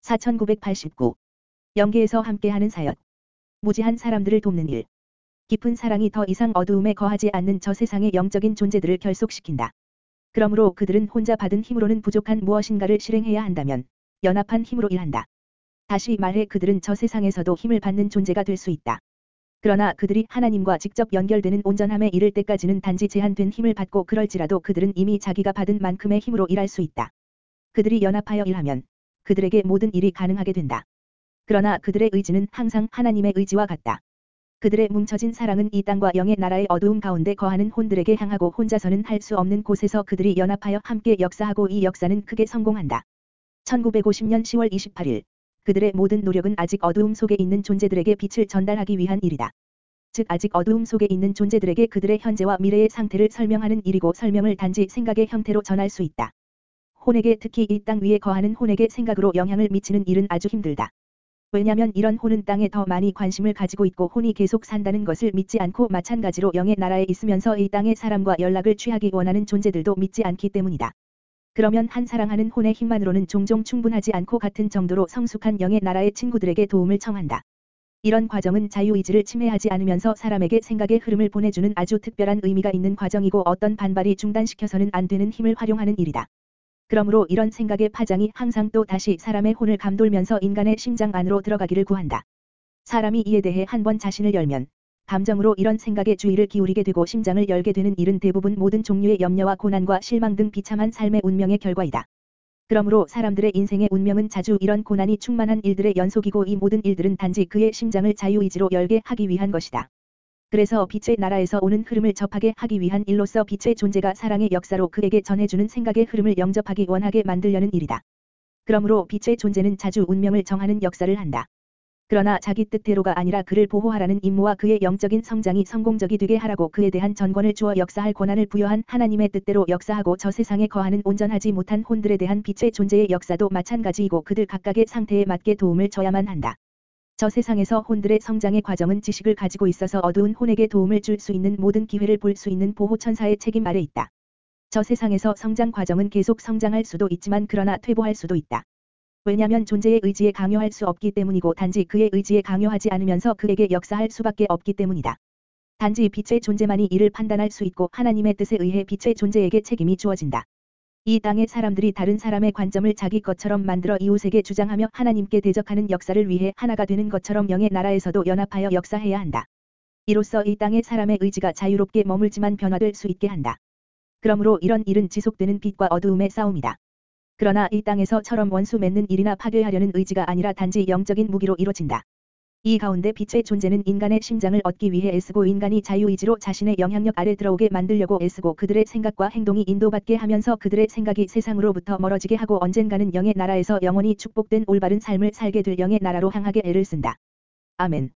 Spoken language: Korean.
4989. 영계에서 함께하는 사역. 무지한 사람들을 돕는 일. 깊은 사랑이 더 이상 어두움에 거하지 않는 저 세상의 영적인 존재들을 결속시킨다. 그러므로 그들은 혼자 받은 힘으로는 부족한 무엇인가를 실행해야 한다면 연합한 힘으로 일한다. 다시 말해 그들은 저 세상에서도 힘을 받는 존재가 될 수 있다. 그러나 그들이 하나님과 직접 연결되는 온전함에 이를 때까지는 단지 제한된 힘을 받고 그럴지라도 그들은 이미 자기가 받은 만큼의 힘으로 일할 수 있다. 그들이 연합하여 일하면 그들에게 모든 일이 가능하게 된다. 그러나 그들의 의지는 항상 하나님의 의지와 같다. 그들의 뭉쳐진 사랑은 이 땅과 영의 나라의 어두움 가운데 거하는 혼들에게 향하고 혼자서는 할 수 없는 곳에서 그들이 연합하여 함께 역사하고 이 역사는 크게 성공한다. 1950년 10월 28일. 그들의 모든 노력은 아직 어두움 속에 있는 존재들에게 빛을 전달하기 위한 일이다. 즉 아직 어두움 속에 있는 존재들에게 그들의 현재와 미래의 상태를 설명하는 일이고 설명을 단지 생각의 형태로 전할 수 있다. 혼에게 특히 이 땅 위에 거하는 혼에게 생각으로 영향을 미치는 일은 아주 힘들다. 왜냐하면 이런 혼은 땅에 더 많이 관심을 가지고 있고 혼이 계속 산다는 것을 믿지 않고 마찬가지로 영의 나라에 있으면서 이 땅의 사람과 연락을 취하기 원하는 존재들도 믿지 않기 때문이다. 그러면 한 사랑하는 혼의 힘만으로는 종종 충분하지 않고 같은 정도로 성숙한 영의 나라의 친구들에게 도움을 청한다. 이런 과정은 자유의지를 침해하지 않으면서 사람에게 생각의 흐름을 보내주는 아주 특별한 의미가 있는 과정이고 어떤 반발이 중단시켜서는 안 되는 힘을 활용하는 일이다. 그러므로 이런 생각의 파장이 항상 또 다시 사람의 혼을 감돌면서 인간의 심장 안으로 들어가기를 구한다. 사람이 이에 대해 한번 자신을 열면 감정으로 이런 생각에 주의를 기울이게 되고 심장을 열게 되는 일은 대부분 모든 종류의 염려와 고난과 실망 등 비참한 삶의 운명의 결과이다. 그러므로 사람들의 인생의 운명은 자주 이런 고난이 충만한 일들의 연속이고 이 모든 일들은 단지 그의 심장을 자유의지로 열게 하기 위한 것이다. 그래서 빛의 나라에서 오는 흐름을 접하게 하기 위한 일로서 빛의 존재가 사랑의 역사로 그에게 전해주는 생각의 흐름을 영접하기 원하게 만들려는 일이다. 그러므로 빛의 존재는 자주 운명을 정하는 역사를 한다. 그러나 자기 뜻대로가 아니라 그를 보호하라는 임무와 그의 영적인 성장이 성공적이 되게 하라고 그에 대한 전권을 주어 역사할 권한을 부여한 하나님의 뜻대로 역사하고 저 세상에 거하는 온전하지 못한 혼들에 대한 빛의 존재의 역사도 마찬가지이고 그들 각각의 상태에 맞게 도움을 줘야만 한다. 저 세상에서 혼들의 성장의 과정은 지식을 가지고 있어서 어두운 혼에게 도움을 줄 수 있는 모든 기회를 볼 수 있는 보호천사의 책임 아래 있다. 저 세상에서 성장 과정은 계속 성장할 수도 있지만 그러나 퇴보할 수도 있다. 왜냐하면 존재의 의지에 강요할 수 없기 때문이고 단지 그의 의지에 강요하지 않으면서 그에게 역사할 수밖에 없기 때문이다. 단지 빛의 존재만이 이를 판단할 수 있고 하나님의 뜻에 의해 빛의 존재에게 책임이 주어진다. 이 땅의 사람들이 다른 사람의 관점을 자기 것처럼 만들어 이웃에게 주장하며 하나님께 대적하는 역사를 위해 하나가 되는 것처럼 영의 나라에서도 연합하여 역사해야 한다. 이로써 이 땅의 사람의 의지가 자유롭게 머물지만 변화될 수 있게 한다. 그러므로 이런 일은 지속되는 빛과 어두움의 싸움이다. 그러나 이 땅에서처럼 원수 맺는 일이나 파괴하려는 의지가 아니라 단지 영적인 무기로 이뤄진다. 이 가운데 빛의 존재는 인간의 심장을 얻기 위해 애쓰고 인간이 자유의지로 자신의 영향력 아래 들어오게 만들려고 애쓰고 그들의 생각과 행동이 인도받게 하면서 그들의 생각이 세상으로부터 멀어지게 하고 언젠가는 영의 나라에서 영원히 축복된 올바른 삶을 살게 될 영의 나라로 향하게 애를 쓴다. 아멘.